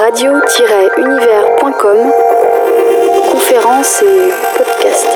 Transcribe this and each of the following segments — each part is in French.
radio-univers.com, conférences et podcasts.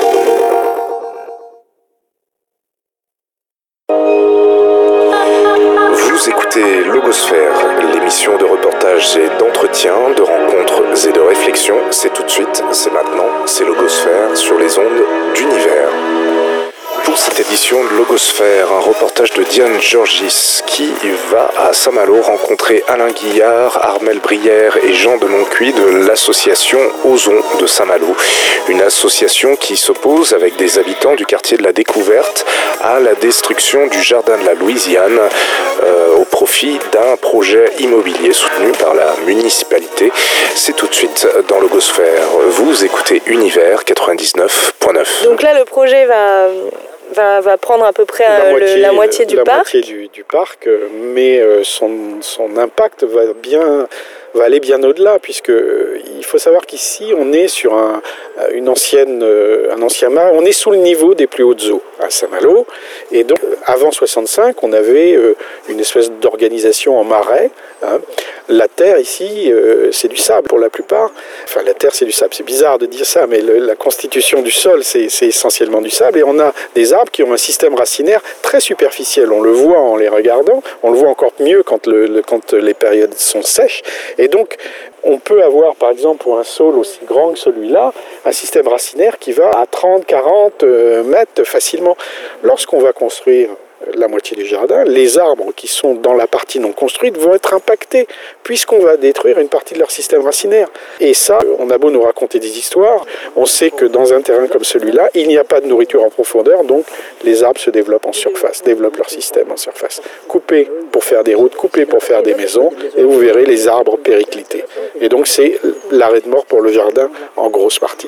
Vous écoutez Logosphère, l'émission de reportages et d'entretien, de rencontres et de réflexions. C'est tout de suite, c'est maintenant, c'est Logosphère sur les ondes d'Univers. Pour cette édition de Logosphère, un reportage de Diane Georgis qui va à Saint-Malo rencontrer Alain Guillard, Armelle Brière et Jean de Moncuy de l'association Ozon de Saint-Malo. Une association qui s'oppose avec des habitants du quartier de la Découverte à la destruction du jardin de la Louisiane au profit d'un projet immobilier soutenu par la municipalité. C'est tout de suite dans Logosphère. Vous écoutez Univers 99.9. Donc là, le projet va prendre à peu près la moitié du parc. La moitié du parc, mais son impact va aller bien au-delà, puisque il faut savoir qu'ici, on est sur un ancien marais, on est sous le niveau des plus hautes eaux à Saint-Malo, et donc avant 65, on avait une espèce d'organisation en marais. La terre ici, c'est du sable pour la plupart. Enfin, la terre, c'est du sable. C'est bizarre de dire ça, mais la constitution du sol, c'est essentiellement du sable. Et on a des arbres qui ont un système racinaire très superficiel. On le voit en les regardant. On le voit encore mieux quand les périodes sont sèches. Et donc, on peut avoir, par exemple, pour un saule aussi grand que celui-là, un système racinaire qui va à 30-40 mètres facilement. Lorsqu'on va construire la moitié du jardin, les arbres qui sont dans la partie non construite vont être impactés, puisqu'on va détruire une partie de leur système racinaire. Et ça, on a beau nous raconter des histoires, on sait que dans un terrain comme celui-là, il n'y a pas de nourriture en profondeur, donc les arbres se développent en surface, développent leur système en surface. Coupés pour faire des routes, coupés pour faire des maisons, et vous verrez les arbres périclités. Et donc c'est l'arrêt de mort pour le jardin en grosse partie.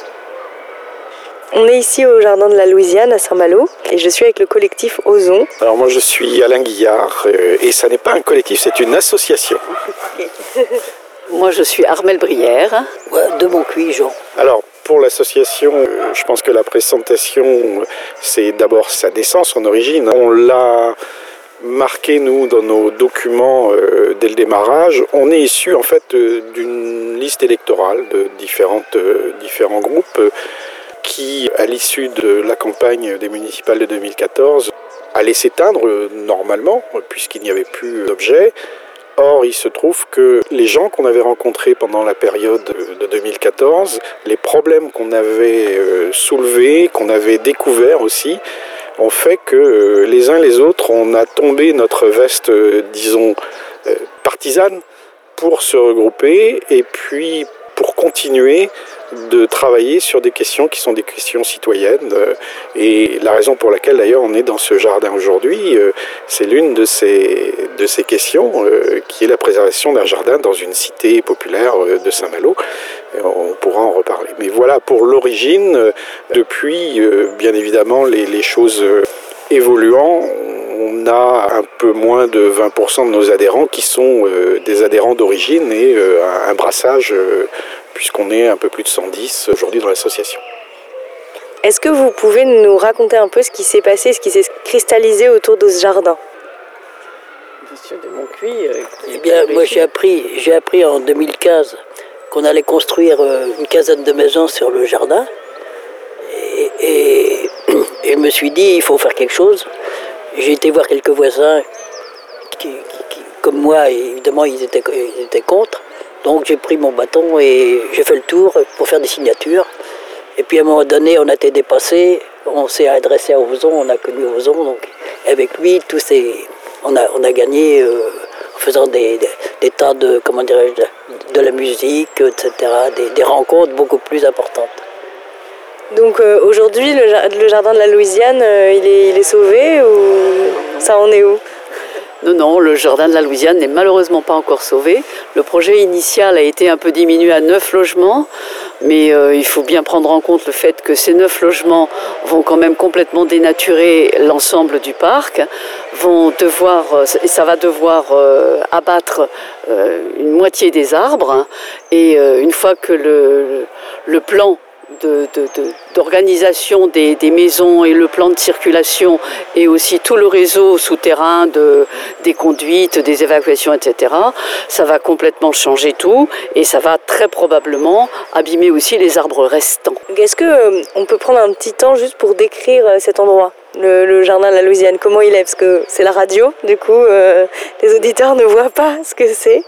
On est ici au jardin de la Louisiane à Saint-Malo et je suis avec le collectif Ozon. Alors moi je suis Alain Guillard et ça n'est pas un collectif, c'est une association. Moi je suis Armelle Brière, de Moncuy, Jean. Alors pour l'association, je pense que la présentation c'est d'abord sa naissance, son origine. On l'a marqué nous dans nos documents dès le démarrage. On est issu en fait d'une liste électorale de différents groupes qui, à l'issue de la campagne des municipales de 2014, allait s'éteindre normalement, puisqu'il n'y avait plus d'objets. Or, il se trouve que les gens qu'on avait rencontrés pendant la période de 2014, les problèmes qu'on avait soulevés, qu'on avait découverts aussi, ont fait que les uns les autres, on a tombé notre veste, partisane, pour se regrouper et puis pour continuer de travailler sur des questions qui sont des questions citoyennes. Et la raison pour laquelle d'ailleurs on est dans ce jardin aujourd'hui, c'est l'une de ces questions qui est la préservation d'un jardin dans une cité populaire de Saint-Malo. On pourra en reparler. Mais voilà pour l'origine. Depuis, bien évidemment, les choses évoluant, on a un peu moins de 20% de nos adhérents qui sont des adhérents d'origine et un brassage puisqu'on est un peu plus de 110 aujourd'hui dans l'association. Est-ce que vous pouvez nous raconter un peu ce qui s'est passé, ce qui s'est cristallisé autour de ce jardin ? Monsieur de Moncuy, eh bien, moi j'ai appris en 2015 qu'on allait construire une quinzaine de maisons sur le jardin. Et je me suis dit, il faut faire quelque chose. J'ai été voir quelques voisins qui comme moi, évidemment, ils étaient contre. Donc j'ai pris mon bâton et j'ai fait le tour pour faire des signatures. Et puis à un moment donné, on a été dépassé, on s'est adressé à Ozon, on a connu Ozon. Donc avec lui, on a gagné en faisant des tas de, de la musique, etc., des rencontres beaucoup plus importantes. Donc aujourd'hui, le jardin de la Louisiane, il est sauvé ou ça en est où ? Non, le jardin de la Louisiane n'est malheureusement pas encore sauvé. Le projet initial a été un peu diminué à 9 logements, mais il faut bien prendre en compte le fait que ces 9 logements vont quand même complètement dénaturer l'ensemble du parc, ça va devoir abattre une moitié des arbres, et une fois que le plan d'organisation des maisons et le plan de circulation et aussi tout le réseau souterrain des conduites, des évacuations, etc. Ça va complètement changer tout et ça va très probablement abîmer aussi les arbres restants. Est-ce qu'on peut prendre un petit temps juste pour décrire cet endroit, le jardin de la Louisiane, comment il est? Parce que c'est la radio, du coup les auditeurs ne voient pas ce que c'est.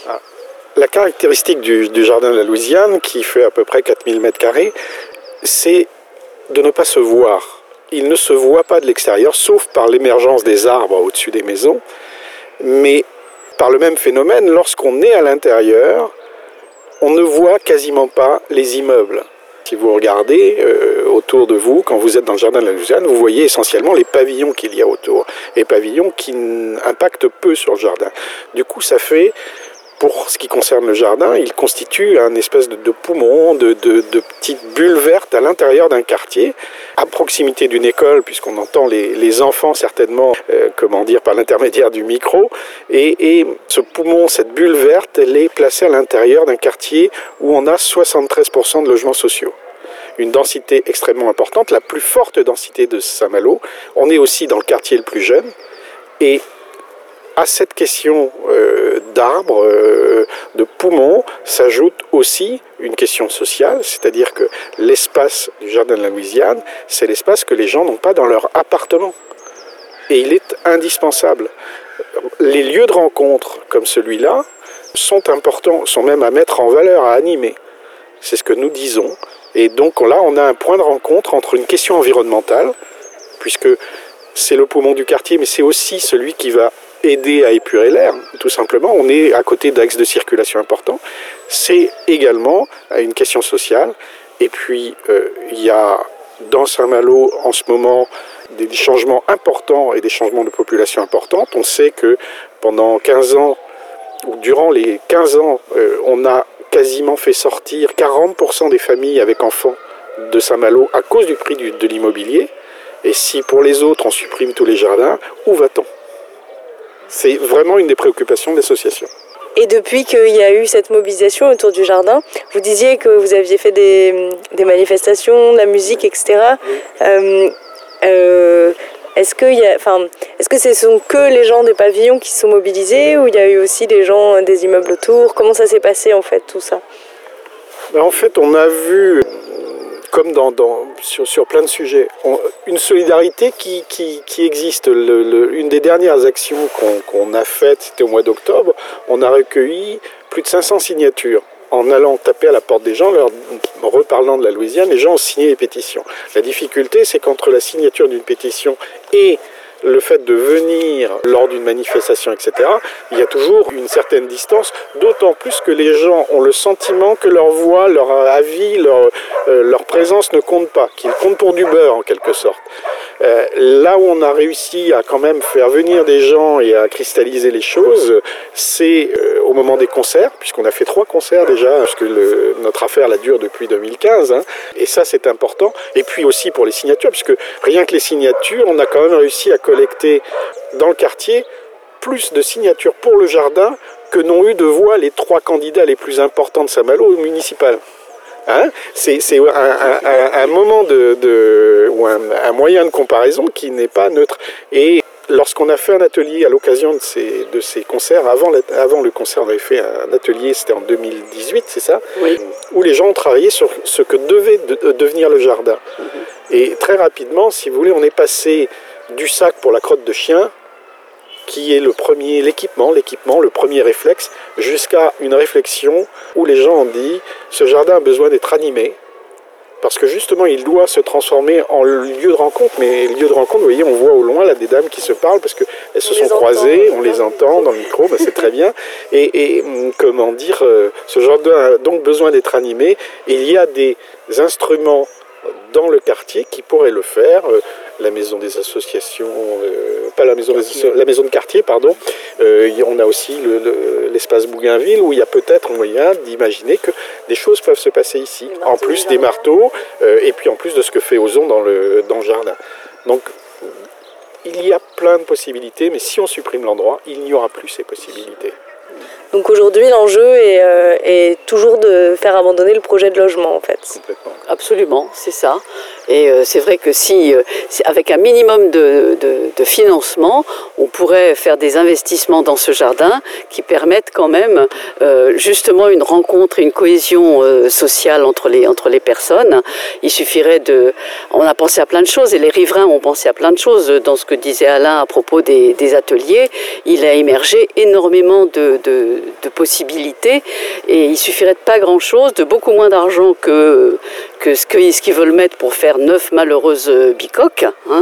La caractéristique du jardin de la Louisiane, qui fait à peu près 4000 m², c'est de ne pas se voir. Il ne se voit pas de l'extérieur, sauf par l'émergence des arbres au-dessus des maisons. Mais par le même phénomène, lorsqu'on est à l'intérieur, on ne voit quasiment pas les immeubles. Si vous regardez autour de vous, quand vous êtes dans le jardin de la Louisiane, vous voyez essentiellement les pavillons qu'il y a autour. Les pavillons qui impactent peu sur le jardin. Du coup, ça fait... Pour ce qui concerne le jardin, il constitue un espèce de poumon, de petites bulles vertes à l'intérieur d'un quartier, à proximité d'une école, puisqu'on entend les enfants certainement, par l'intermédiaire du micro. Et ce poumon, cette bulle verte, elle est placée à l'intérieur d'un quartier où on a 73% de logements sociaux. Une densité extrêmement importante, la plus forte densité de Saint-Malo. On est aussi dans le quartier le plus jeune. Et à cette question d'arbres, de poumons, s'ajoute aussi une question sociale, c'est-à-dire que l'espace du jardin de la Louisiane, c'est l'espace que les gens n'ont pas dans leur appartement. Et il est indispensable. Les lieux de rencontre comme celui-là sont importants, sont même à mettre en valeur, à animer. C'est ce que nous disons. Et donc là, on a un point de rencontre entre une question environnementale, puisque c'est le poumon du quartier, mais c'est aussi celui qui va aider à épurer l'air, tout simplement. On est à côté d'axes de circulation importants. C'est également une question sociale. Et puis, il y a dans Saint-Malo, en ce moment, des changements importants et des changements de population importants. On sait que pendant 15 ans, ou durant les 15 ans, on a quasiment fait sortir 40% des familles avec enfants de Saint-Malo à cause du prix de l'immobilier. Et si pour les autres, on supprime tous les jardins, où va-t-on ? C'est vraiment une des préoccupations de l'association. Et depuis qu'il y a eu cette mobilisation autour du jardin, vous disiez que vous aviez fait des manifestations, de la musique, etc. Est-ce que ce sont que les gens des pavillons qui se sont mobilisés ou il y a eu aussi des gens des immeubles autour? Comment ça s'est passé en fait tout ça? En fait, on a vu, comme sur plein de sujets, une solidarité qui existe. Une des dernières actions qu'on a faites, c'était au mois d'octobre, on a recueilli plus de 500 signatures. En allant taper à la porte des gens, leur reparlant de la Louisiane, les gens ont signé les pétitions. La difficulté, c'est qu'entre la signature d'une pétition et le fait de venir lors d'une manifestation, etc., il y a toujours une certaine distance, d'autant plus que les gens ont le sentiment que leur voix, leur avis, leur présence ne compte pas, qu'ils comptent pour du beurre en quelque sorte. Là où on a réussi à quand même faire venir des gens et à cristalliser les choses, c'est au moment des concerts, puisqu'on a fait 3 concerts déjà, parce que notre affaire la dure depuis 2015, et ça c'est important. Et puis aussi pour les signatures, puisque rien que les signatures, on a quand même réussi à collecter dans le quartier plus de signatures pour le jardin que n'ont eu de voix les 3 candidats les plus importants de Saint-Malo au municipal. C'est un moment ou un moyen de comparaison qui n'est pas neutre. Et lorsqu'on a fait un atelier à l'occasion de ces concerts, avant le concert, on avait fait un atelier, c'était en 2018, c'est ça ? Oui. Où les gens ont travaillé sur ce que devait devenir le jardin. Et très rapidement, si vous voulez, on est passé du sac pour la crotte de chien, qui est l'équipement, le premier réflexe, jusqu'à une réflexion où les gens ont dit « ce jardin a besoin d'être animé ». Parce que justement, il doit se transformer en lieu de rencontre. Mais lieu de rencontre, vous voyez, on voit au loin là, des dames qui se parlent parce qu'elles se sont croisées, on les entend dans le micro, c'est très bien. Et comment dire, ce jardin a donc besoin d'être animé. Et il y a des instruments dans le quartier qui pourraient le faire. La maison des associations, la maison de quartier, pardon. On a aussi l'espace Bougainville où il y a peut-être moyen d'imaginer que des choses peuvent se passer ici. En plus des marteaux et puis en plus de ce que fait Ozon dans le jardin. Donc il y a plein de possibilités, mais si on supprime l'endroit, il n'y aura plus ces possibilités. Donc aujourd'hui, l'enjeu est toujours de faire abandonner le projet de logement en fait. Complètement. Absolument, c'est ça. Et c'est vrai que si, avec un minimum de financement, on pourrait faire des investissements dans ce jardin qui permettent quand même justement une rencontre et une cohésion sociale entre les personnes. Il suffirait de... On a pensé à plein de choses et les riverains ont pensé à plein de choses. Dans ce que disait Alain à propos des ateliers, il a émergé énormément de possibilités et il suffirait de pas grand-chose, de beaucoup moins d'argent que ce qu'ils veulent mettre pour faire 9 malheureuses bicoques. Hein.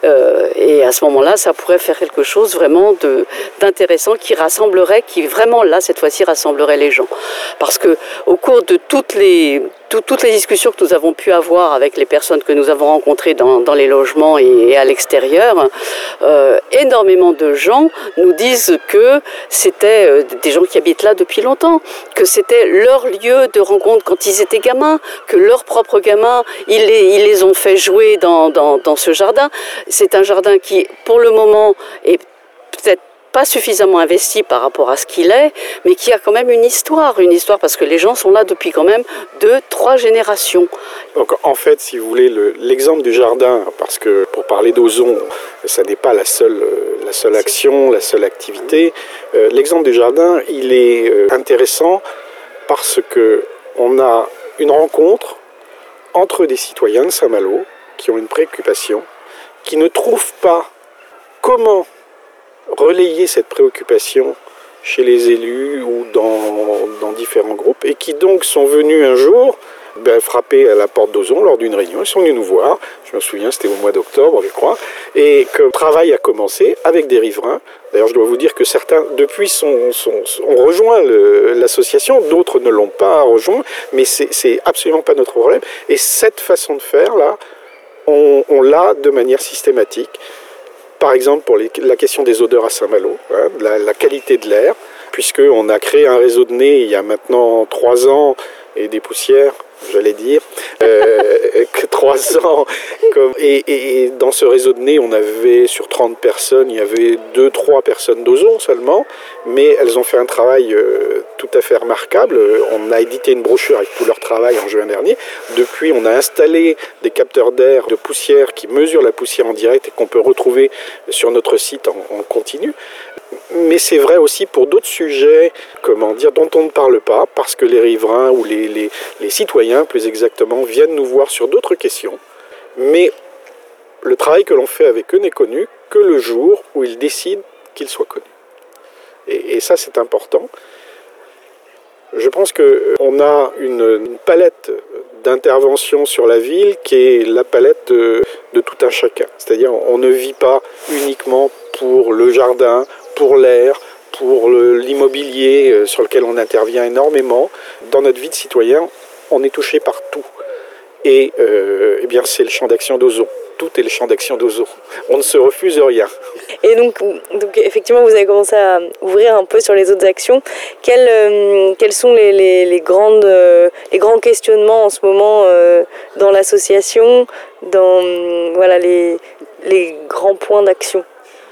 Et à ce moment-là, ça pourrait faire quelque chose vraiment d'intéressant qui rassemblerait, qui vraiment là, cette fois-ci, rassemblerait les gens. Parce que au cours de toutes les discussions que nous avons pu avoir avec les personnes que nous avons rencontrées dans les logements et à l'extérieur, énormément de gens nous disent que c'était des gens qui habitent là depuis longtemps, que c'était leur lieu de rencontre quand ils étaient gamins, que leurs propres gamins, ils les ont fait jouer dans ce jardin. C'est un jardin qui, pour le moment, est peut-être pas suffisamment investi par rapport à ce qu'il est, mais qui a quand même une histoire parce que les gens sont là depuis quand même 2-3 générations. Donc en fait, si vous voulez, l'exemple du jardin, parce que pour parler d'Ozon, ça n'est pas la seule action, la seule activité. L'exemple du jardin, il est intéressant parce que on a une rencontre entre des citoyens de Saint-Malo qui ont une préoccupation, qui ne trouvent pas comment relayer cette préoccupation chez les élus ou dans différents groupes et qui donc sont venus un jour frapper à la porte d'Ozon lors d'une réunion. Ils sont venus nous voir, je me souviens, c'était au mois d'octobre, je crois, et que le travail a commencé avec des riverains. D'ailleurs, je dois vous dire que certains, depuis, ont rejoint l'association, d'autres ne l'ont pas rejoint, mais c'est absolument pas notre problème. Et cette façon de faire, là, on l'a de manière systématique. Par exemple, pour la question des odeurs à Saint-Malo, hein, la qualité de l'air, puisqu'on a créé un réseau de nez il y a maintenant 3 ans, et des poussières, j'allais dire, 3 ans. Et dans ce réseau de nez, on avait sur 30 personnes, il y avait 2-3 personnes d'Ozon seulement, mais elles ont fait un travail tout à fait remarquable. On a édité une brochure avec tout leur travail en juin dernier. Depuis, on a installé des capteurs d'air de poussière qui mesurent la poussière en direct et qu'on peut retrouver sur notre site en continu. Mais c'est vrai aussi pour d'autres sujets, dont on ne parle pas, parce que les riverains ou les citoyens, plus exactement, viennent nous voir sur d'autres questions. Mais le travail que l'on fait avec eux n'est connu que le jour où ils décident qu'il soit connu. Et ça, c'est important. Je pense qu'on a une palette d'intervention sur la ville qui est la palette de tout un chacun. C'est-à-dire on ne vit pas uniquement pour le jardin, pour l'air, pour l'immobilier sur lequel on intervient énormément. Dans notre vie de citoyen, on est touché par tout. Et bien c'est le champ d'action d'Ozon. Tout est le champ d'action d'Ozon. On ne se refuse rien. Et donc effectivement, vous avez commencé à ouvrir un peu sur les autres actions. Quels sont les grands questionnements en ce moment dans l'association, dans les grands points d'action?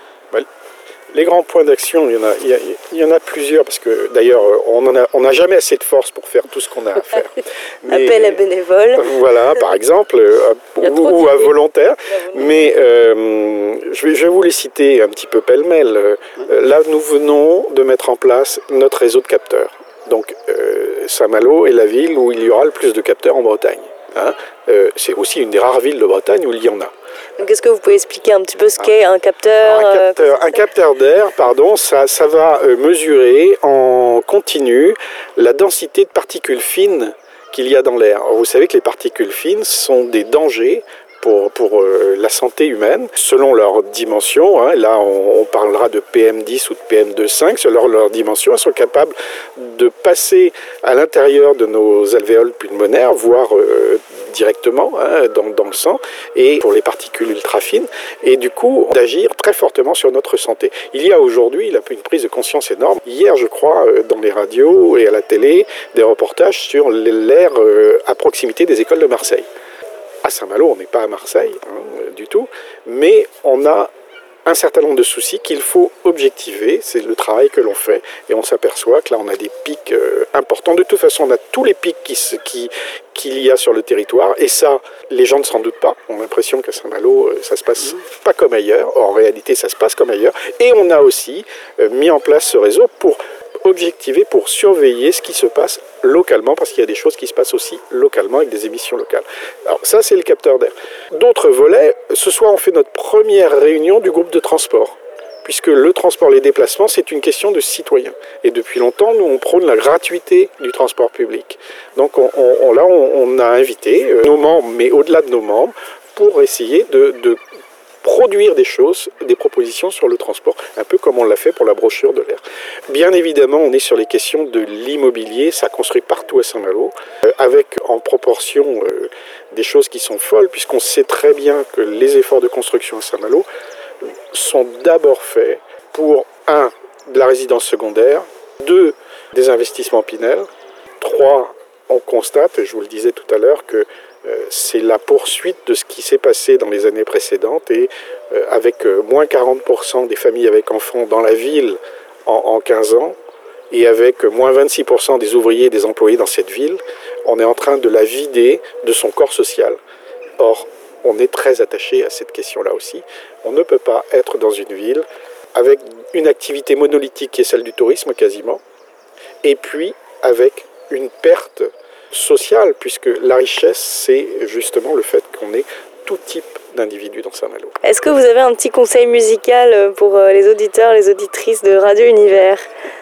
Les grands points d'action, il y en a plusieurs, parce que d'ailleurs, on n'a jamais assez de force pour faire tout ce qu'on a à faire. Mais, appel à bénévoles. Voilà, par exemple, ou à volontaires. Mais je vais vous les citer un petit peu pêle-mêle. Là, nous venons de mettre en place notre réseau de capteurs. Donc, Saint-Malo est la ville où il y aura le plus de capteurs en Bretagne. Hein. C'est aussi une des rares villes de Bretagne où il y en a. Donc, est-ce que vous pouvez expliquer un petit peu ce qu'est un capteur? Un capteur d'air, ça va mesurer en continu la densité de particules fines qu'il y a dans l'air. Vous savez que les particules fines sont des dangers pour la santé humaine, selon leur dimension. Hein. Là, on parlera de PM10 ou de PM2,5. Selon leur dimension, elles sont capables de passer à l'intérieur de nos alvéoles pulmonaires, voire directement dans le sang, et pour les particules ultra fines, et du coup d'agir très fortement sur notre santé. Il y a aujourd'hui une prise de conscience énorme. Hier, je crois, dans les radios et à la télé, des reportages sur l'air à proximité des écoles de Marseille. À Saint-Malo, on n'est pas à Marseille du tout, mais on a un certain nombre de soucis qu'il faut objectiver. C'est le travail que l'on fait et on s'aperçoit que là on a des pics importants. De toute façon on a tous les pics qu'il y a sur le territoire et ça les gens ne s'en doutent pas. On a l'impression qu'à Saint-Malo ça se passe pas comme ailleurs. Or, en réalité ça se passe comme ailleurs et on a aussi mis en place ce réseau pour objectiver, pour surveiller ce qui se passe localement, parce qu'il y a des choses qui se passent aussi localement avec des émissions locales. Alors ça, c'est le capteur d'air. D'autres volets, ce soir, on fait notre première réunion du groupe de transport, puisque le transport, les déplacements, c'est une question de citoyens. Et depuis longtemps, nous, on prône la gratuité du transport public. Donc on a invité nos membres, mais au-delà de nos membres, pour essayer de produire des choses, des propositions sur le transport, un peu comme on l'a fait pour la brochure de l'air. Bien évidemment, on est sur les questions de l'immobilier, ça construit partout à Saint-Malo, avec en proportion des choses qui sont folles, puisqu'on sait très bien que les efforts de construction à Saint-Malo sont d'abord faits pour, 1, de la résidence secondaire, 2, des investissements Pinel, 3, on constate, je vous le disais tout à l'heure, que c'est la poursuite de ce qui s'est passé dans les années précédentes et avec moins 40% des familles avec enfants dans la ville en 15 ans et avec moins 26% des ouvriers et des employés dans cette ville, on est en train de la vider de son corps social. Or, on est très attaché à cette question-là aussi. On ne peut pas être dans une ville avec une activité monolithique qui est celle du tourisme quasiment, et puis avec une perte sociale, puisque la richesse, c'est justement le fait qu'on ait tout type d'individus dans Saint-Malo. Est-ce que vous avez un petit conseil musical pour les auditeurs, les auditrices de Radio Univers ?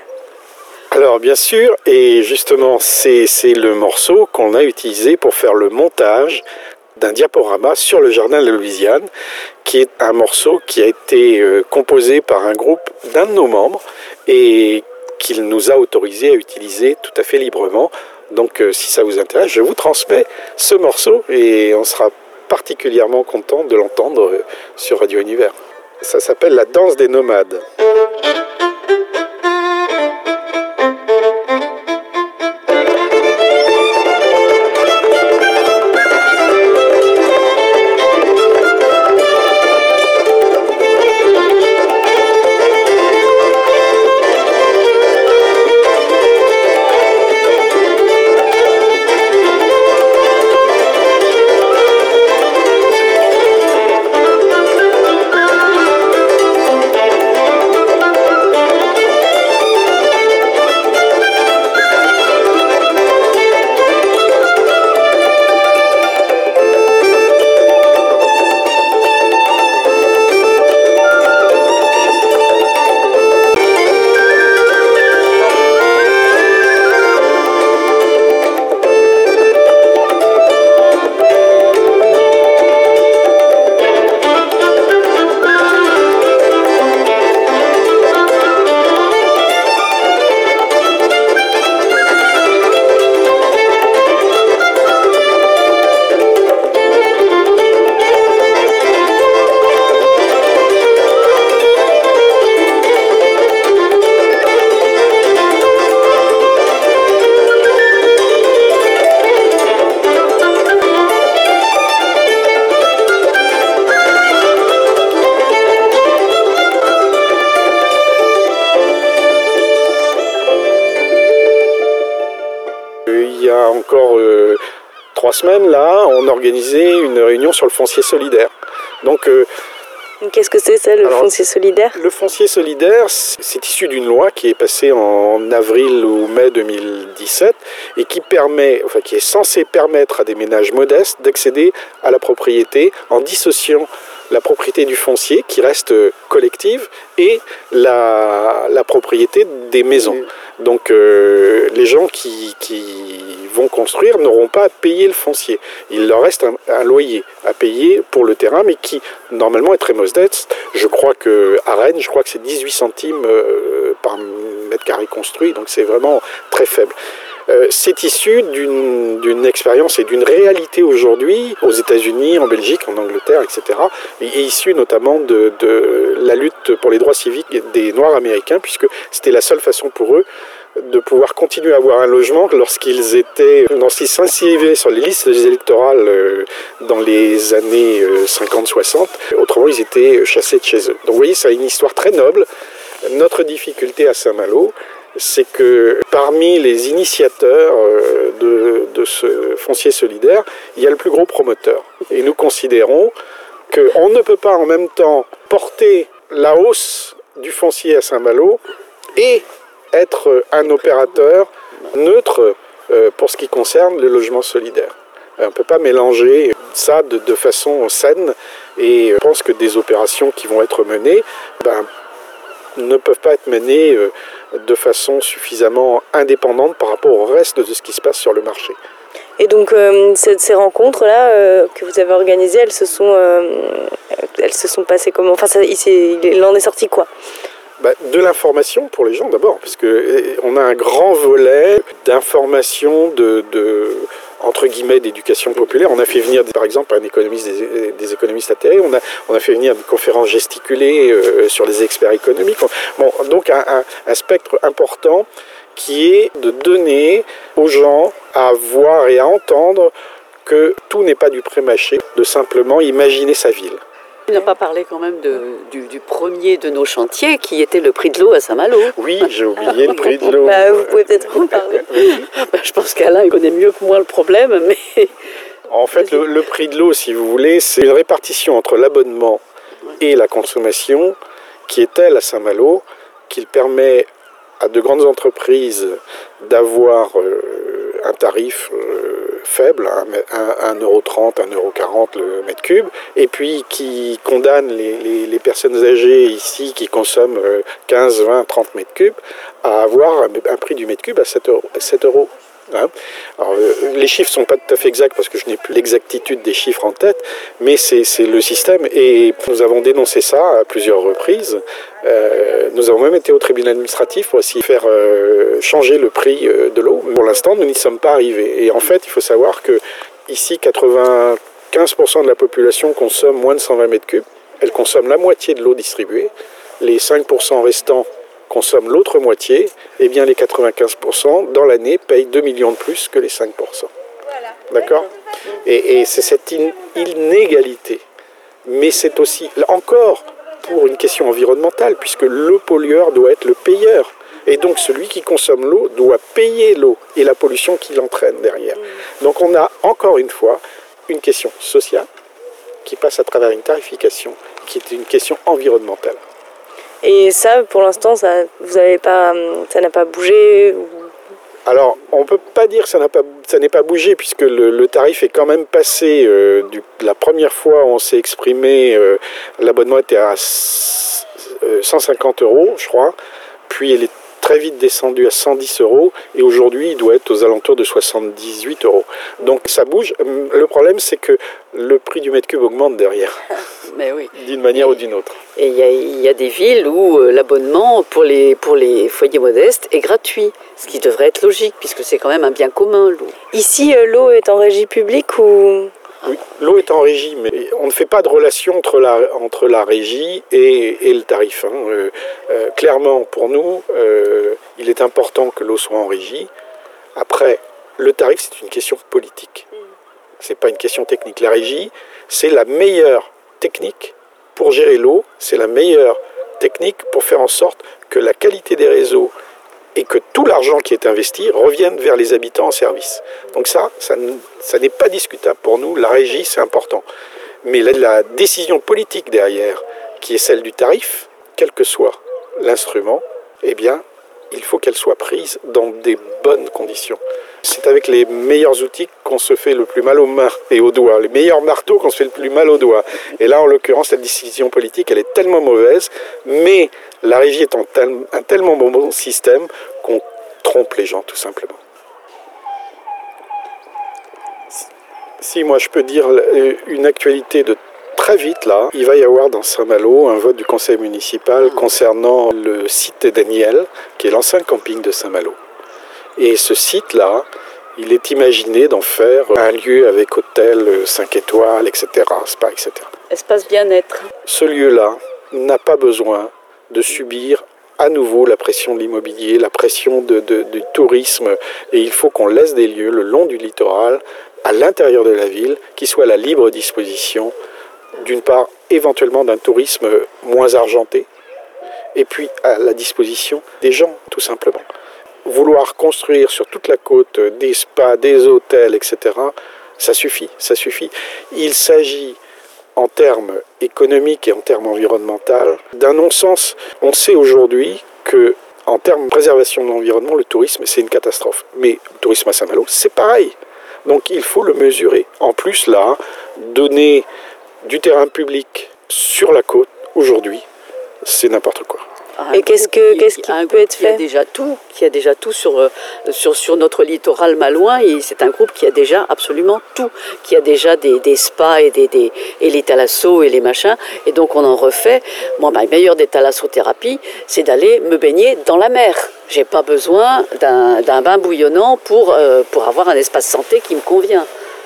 Alors bien sûr, et justement c'est le morceau qu'on a utilisé pour faire le montage d'un diaporama sur le jardin de la Louisiane, qui est un morceau qui a été composé par un groupe d'un de nos membres et qu'il nous a autorisé à utiliser tout à fait librement. Donc si ça vous intéresse, je vous transmets ce morceau et on sera particulièrement content de l'entendre sur Radio Univers. Ça s'appelle La danse des nomades. Encore 3 semaines, là, on organisait une réunion sur le foncier solidaire. Donc, qu'est-ce que c'est ça, le foncier solidaire ? Le foncier solidaire, c'est issu d'une loi qui est passée en avril ou mai 2017 et qui est censée permettre à des ménages modestes d'accéder à la propriété en dissociant la propriété du foncier qui reste collective et la propriété des maisons. Donc les gens qui vont construire n'auront pas à payer le foncier. Il leur reste un loyer à payer pour le terrain, mais qui normalement est très modeste. Je crois qu'à Rennes, c'est 18 centimes par mètre carré construit, donc c'est vraiment très faible. C'est issu d'une expérience et d'une réalité aujourd'hui aux États-Unis, en Belgique, en Angleterre, etc. Et issu notamment de la lutte pour les droits civiques des Noirs américains, puisque c'était la seule façon pour eux de pouvoir continuer à avoir un logement lorsqu'ils s'inscrivaient sur les listes électorales dans les années 50-60. Autrement, ils étaient chassés de chez eux. Donc vous voyez, ça a une histoire très noble. Notre difficulté à Saint-Malo, c'est que parmi les initiateurs de ce foncier solidaire, il y a le plus gros promoteur. Et nous considérons qu'on ne peut pas en même temps porter la hausse du foncier à Saint-Malo et être un opérateur neutre pour ce qui concerne le logement solidaire. On ne peut pas mélanger ça de façon saine, et je pense que des opérations qui vont être menées ne peuvent pas être menées de façon suffisamment indépendante par rapport au reste de ce qui se passe sur le marché. Et donc ces rencontres-là que vous avez organisées, elles se sont passées comment? Enfin, il en est sorti quoi? De l'information pour les gens d'abord, parce qu'on a un grand volet d'information, entre guillemets, d'éducation populaire. On a fait venir, par exemple, un économiste, des économistes atterrés. On a fait venir des conférences gesticulées sur les experts économiques. Donc un spectre important qui est de donner aux gens à voir et à entendre que tout n'est pas du pré-mâché, de simplement imaginer sa ville. On n'a pas parlé quand même du premier de nos chantiers, qui était le prix de l'eau à Saint-Malo. Oui, j'ai oublié le prix de l'eau. Vous pouvez peut-être en parler. Je pense qu'Alain il connaît mieux que moi le problème, mais... En fait, le prix de l'eau, si vous voulez, c'est une répartition entre l'abonnement et la consommation qui est telle à Saint-Malo qu'il permet à de grandes entreprises d'avoir un tarif faible, 1,30 €, 1,40 € le mètre cube, et puis qui condamne les personnes âgées ici qui consomment 15, 20, 30 mètres cubes à avoir un prix du mètre cube à 7 €. Hein. Alors, les chiffres ne sont pas tout à fait exacts parce que je n'ai plus l'exactitude des chiffres en tête, mais c'est le système, et nous avons dénoncé ça à plusieurs reprises. Nous avons même été au tribunal administratif pour essayer de faire changer le prix de l'eau. Pour l'instant, nous n'y sommes pas arrivés. Et en fait, il faut savoir que ici, 95% de la population consomme moins de 120 mètres cubes. Elle consomme la moitié de l'eau distribuée. Les 5% restants consomment l'autre moitié. Et bien, les 95% dans l'année payent 2 millions de plus que les 5%. D'accord ? Et c'est cette inégalité. Mais c'est aussi, encore, pour une question environnementale, puisque le pollueur doit être le payeur. Et donc celui qui consomme l'eau doit payer l'eau et la pollution qu'il entraîne derrière. Donc on a encore une fois une question sociale qui passe à travers une tarification qui est une question environnementale. Et ça, pour l'instant, ça n'a pas bougé Alors, on ne peut pas dire que ça n'est pas bougé, puisque le tarif est quand même passé. La première fois où on s'est exprimé, l'abonnement était à 150 €, je crois. Puis il est très vite descendu à 110 €, et aujourd'hui, il doit être aux alentours de 78 €. Donc ça bouge. Le problème, c'est que le prix du mètre cube augmente derrière, Mais oui. d'une manière ou d'une autre. Et il y a des villes où l'abonnement pour les foyers modestes est gratuit, ce qui devrait être logique, puisque c'est quand même un bien commun, l'eau. Ici, l'eau est en régie publique ou... Oui, l'eau est en régie, mais on ne fait pas de relation entre la régie et le tarif. Clairement, pour nous, il est important que l'eau soit en régie. Après, le tarif, c'est une question politique. Ce n'est pas une question technique. La régie, c'est la meilleure technique pour gérer l'eau. C'est la meilleure technique pour faire en sorte que la qualité des réseaux et que tout l'argent qui est investi revienne vers les habitants en service. Donc ça n'est pas discutable pour nous. La régie, c'est important. Mais la décision politique derrière, qui est celle du tarif, quel que soit l'instrument, eh bien, il faut qu'elle soit prise dans des bonnes conditions. C'est avec les meilleurs outils qu'on se fait le plus mal aux mains et aux doigts, les meilleurs marteaux qu'on se fait le plus mal aux doigts. Et là, en l'occurrence, la décision politique, elle est tellement mauvaise, mais la régie est un tellement bon système qu'on trompe les gens, tout simplement. Si moi je peux dire une actualité de très vite, là, il va y avoir dans Saint-Malo un vote du conseil municipal concernant le site Daniel, qui est l'ancien camping de Saint-Malo. Et ce site-là, il est imaginé d'en faire un lieu avec hôtel 5 étoiles, etc., spa, etc. Espace bien-être. Ce lieu-là n'a pas besoin de subir à nouveau la pression de l'immobilier, la pression du tourisme, et il faut qu'on laisse des lieux le long du littoral, à l'intérieur de la ville, qui soient à la libre disposition, d'une part éventuellement d'un tourisme moins argenté, et puis à la disposition des gens, tout simplement. Vouloir construire sur toute la côte des spas, des hôtels, etc., ça suffit. Il s'agit, en termes économiques et en termes environnementaux, d'un non-sens. On sait aujourd'hui que, en termes de préservation de l'environnement, le tourisme, c'est une catastrophe. Mais le tourisme à Saint-Malo, c'est pareil. Donc il faut le mesurer. En plus, là, donner du terrain public sur la côte, aujourd'hui, c'est n'importe quoi. Et qu'est-ce qui peut être fait ? Qui a déjà tout sur notre littoral malouin, et c'est un groupe qui a déjà absolument tout, qui a déjà des spas et les thalassos et les machins, et donc on en refait. Moi, ma meilleure des thalassothérapie, c'est d'aller me baigner dans la mer. J'ai pas besoin d'un bain bouillonnant pour avoir un espace santé qui me convient.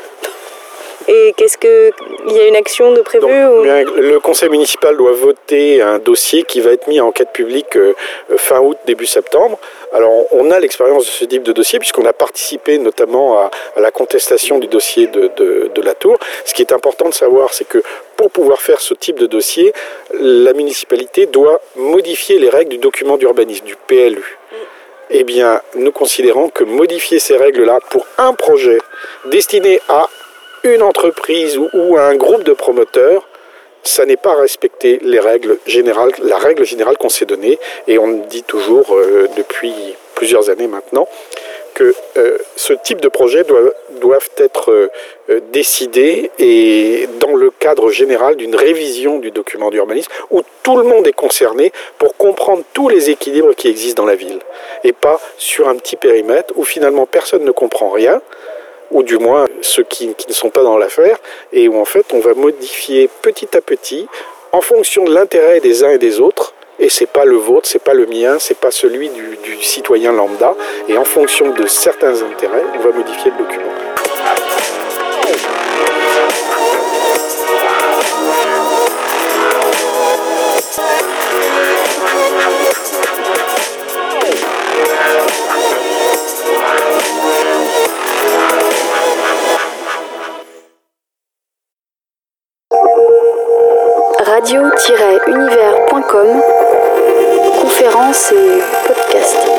Et il y a une action de prévue Le conseil municipal doit voter un dossier qui va être mis en enquête publique fin août, début septembre. Alors on a l'expérience de ce type de dossier puisqu'on a participé notamment à la contestation du dossier de la Tour. Ce qui est important de savoir, c'est que pour pouvoir faire ce type de dossier, la municipalité doit modifier les règles du document d'urbanisme, du PLU. Eh bien, nous considérons que modifier ces règles-là pour un projet destiné à une entreprise ou un groupe de promoteurs, ça n'est pas respecter les règles générales, la règle générale qu'on s'est donnée, et on dit toujours depuis plusieurs années maintenant que ce type de projets doivent être décidés et dans le cadre général d'une révision du document d'urbanisme où tout le monde est concerné pour comprendre tous les équilibres qui existent dans la ville et pas sur un petit périmètre où finalement personne ne comprend rien, ou du moins ceux qui ne sont pas dans l'affaire, et où en fait on va modifier petit à petit en fonction de l'intérêt des uns et des autres, et c'est pas le vôtre, c'est pas le mien, c'est pas celui du citoyen lambda, et en fonction de certains intérêts, on va modifier le document. Radio-univers.com, conférences et podcasts.